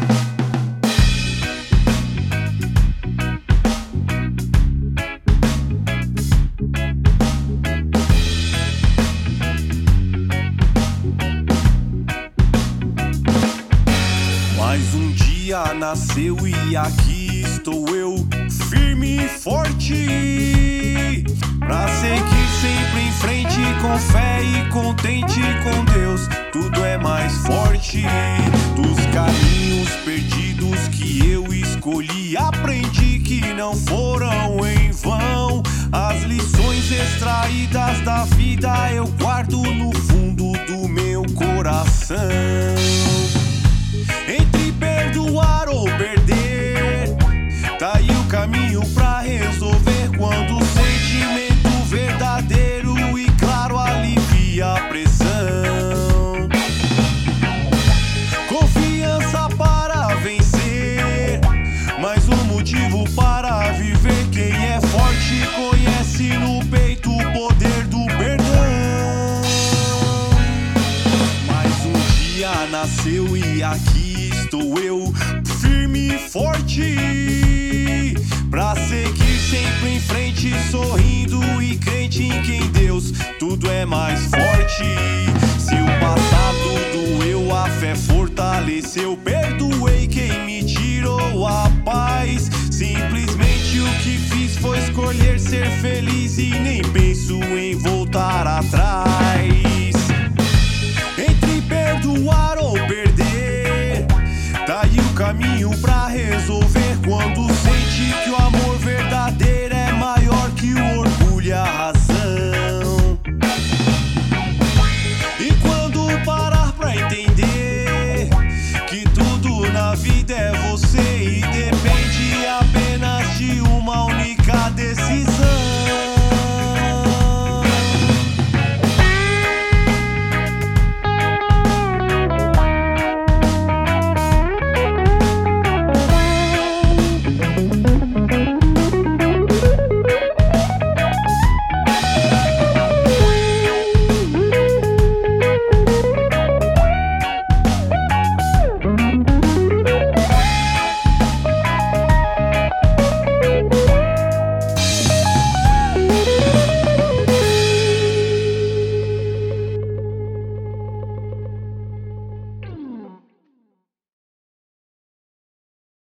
Mais um dia nasceu e aqui estou eu, firme e forte, pra seguir sempre em frente, com fé e contente com Deus. Tudo é mais forte. Dos caminhos perdidos que eu escolhi, aprendi que não foram em vão. As lições extraídas da vida eu guardo no fundo do meu coração. Entre perdoar ou perder, tá aí o caminho pra resolver. Quando o sentimento verdadeiro e claro alivia a pressão. Confiança para vencer, mais um motivo para viver. Quem é forte conhece no peito o poder do perdão. Mais um dia nasceu e aqui estou eu, firme e forte, pra seguir sempre em frente, sorrindo e crente em quem Deus. Tudo é mais forte. Se o passado doeu, a fé fortaleceu. Perdoei quem me tirou a paz. Simplesmente o que fiz foi escolher ser feliz e nem penso em você.